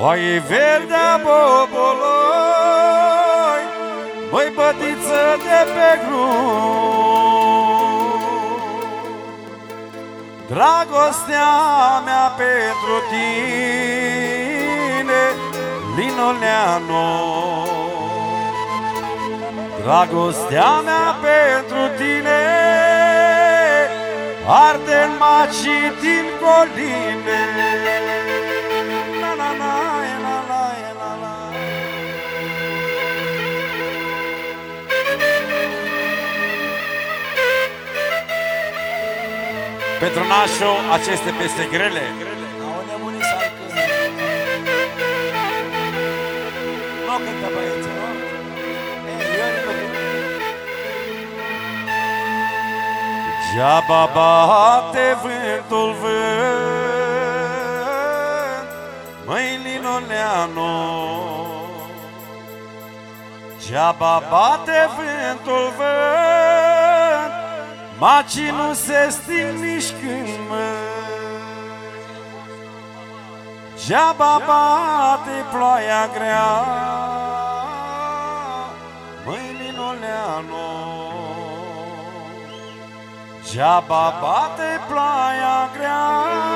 Oaie verdea boboloi, măi bătiță de pe grup, dragostea mea pentru tine, Linoleanu. Dragostea mea pentru tine arde în macii din coline. La la la la la la la. Pentru nașo aceste peste grele. Au nebunit să-l cântă. Nu cântă băieții, nu? Degeaba bate vântul vânt, măi Linoleanu. Degeaba bate vântul vânt, macii nu se sting nici când degeaba bate ploaia grea, măi Linoleanu. Degeaba bate ploaia grea,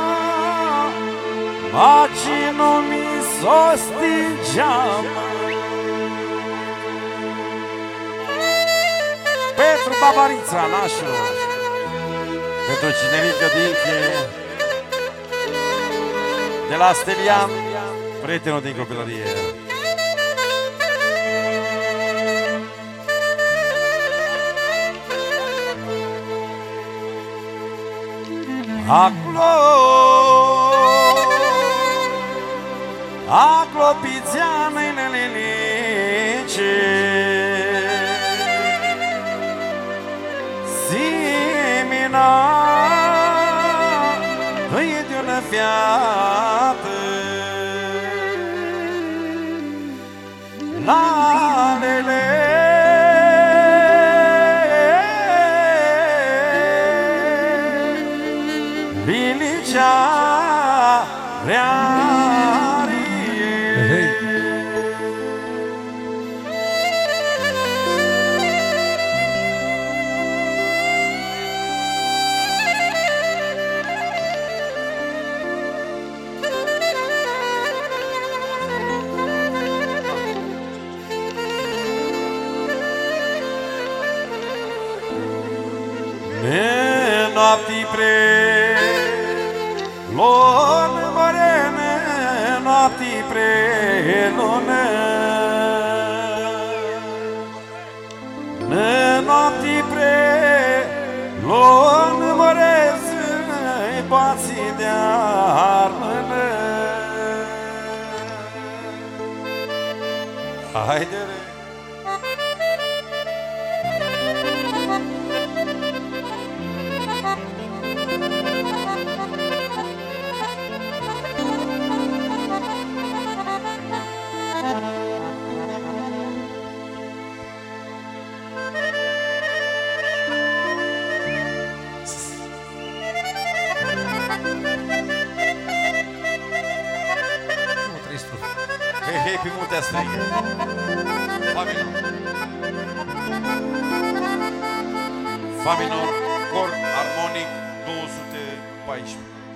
macii nu mi s-o stingeamă. Pentru Babarița, nașul, pentru Cinerică Dinche, de la Stelian, prietenul din copilărie. Acolo pițeană-i nelinice, Simina îi de una fiată, lalele Lilicea rearie. Ne noaptii prelună, morene, noaptii prelună, ne noaptii prelună, moreză-i boații de armână. Haide re! Hei, hei, pe muntea strigă. Fa minor. Fa minor, cor armonic 214.